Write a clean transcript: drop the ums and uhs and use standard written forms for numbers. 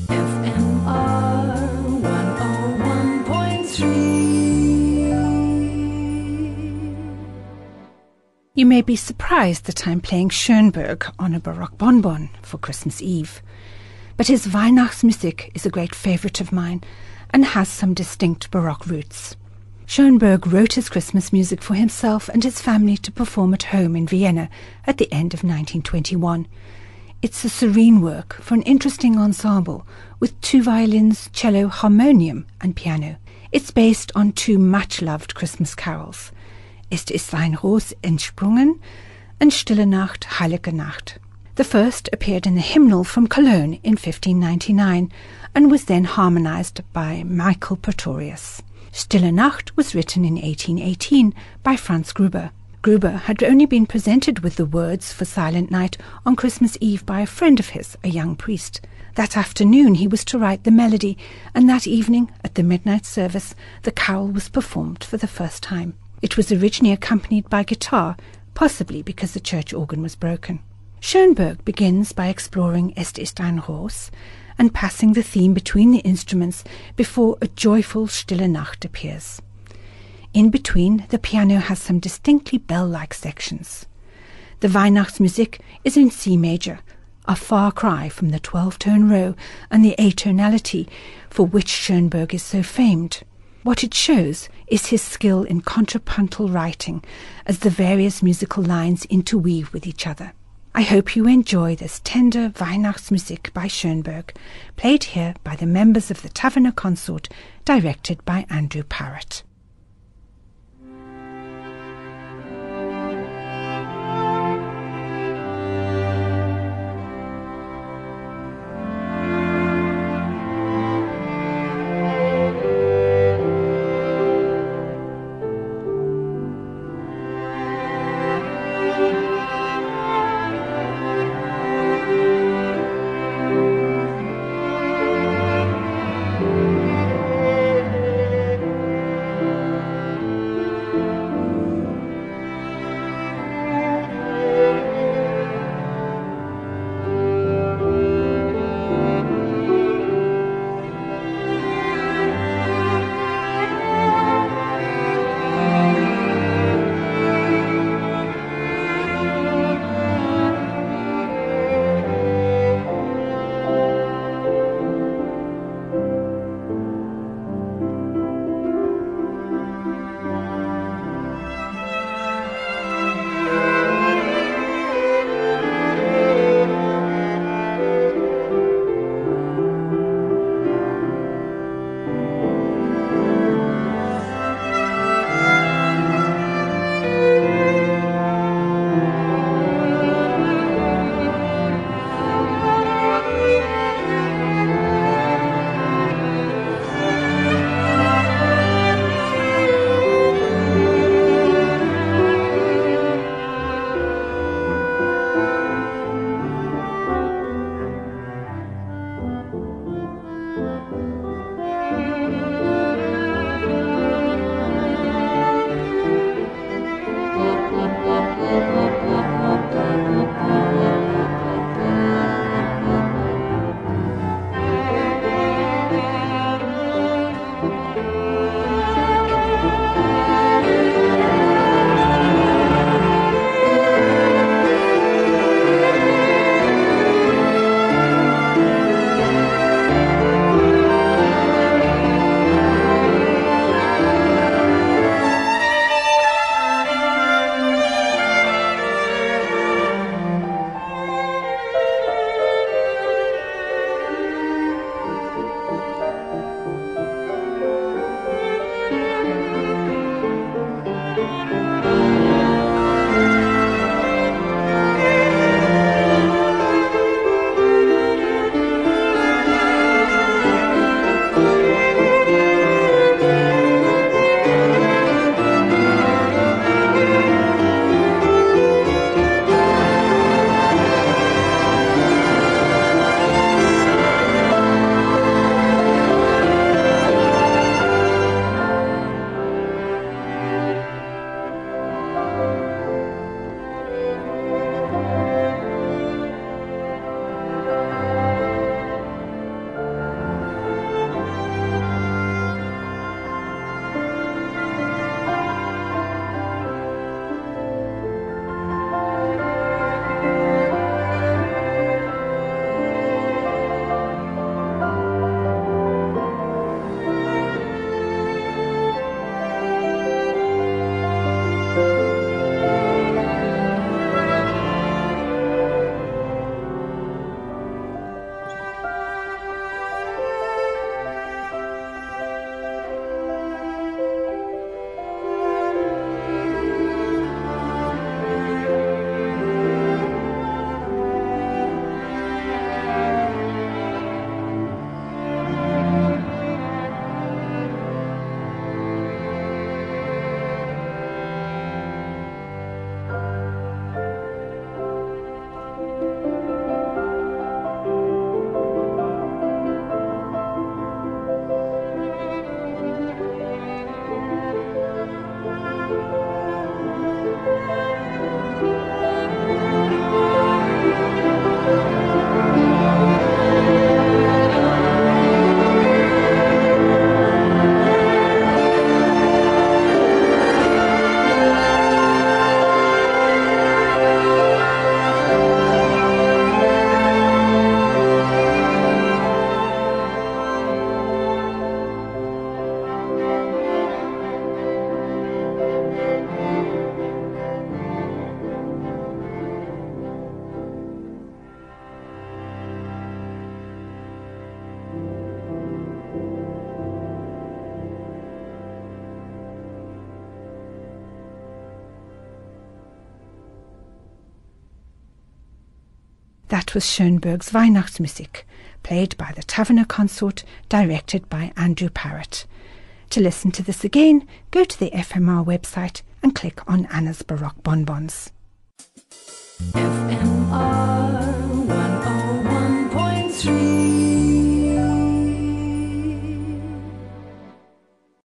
FMR 101.3. You may be surprised that I'm playing Schoenberg on a Baroque bonbon for Christmas Eve. But his Weihnachtsmusik is a great favourite of mine and has some distinct Baroque roots. Schoenberg wrote his Christmas music for himself and his family to perform at home in Vienna at the end of 1921. It's a serene work for an interesting ensemble with 2 violins, cello, harmonium and piano. It's based on 2 much-loved Christmas carols, Es ist ein Ros entsprungen and Stille Nacht, Heilige Nacht. The first appeared in the hymnal from Cologne in 1599 and was then harmonized by Michael Pretorius. Stille Nacht was written in 1818 by Franz Gruber. Gruber had only been presented with the words for Silent Night on Christmas Eve by a friend of his, a young priest. That afternoon he was to write the melody, and that evening, at the midnight service, the carol was performed for the first time. It was originally accompanied by guitar, possibly because the church organ was broken. Schoenberg begins by exploring Es ist ein Ros and passing the theme between the instruments before a joyful Stille Nacht appears. In between, the piano has some distinctly bell-like sections. The Weihnachtsmusik is in C major, a far cry from the 12-tone row and the atonality for which Schoenberg is so famed. What it shows is his skill in contrapuntal writing as the various musical lines interweave with each other. I hope you enjoy this tender Weihnachtsmusik by Schoenberg, played here by the members of the Taverner Consort, directed by Andrew Parrott. that was Schoenberg's Weihnachtsmusik, played by the Taverner Consort, directed by Andrew Parrott. To listen to this again, go to the FMR website and click on Anna's Baroque Bonbons. FMR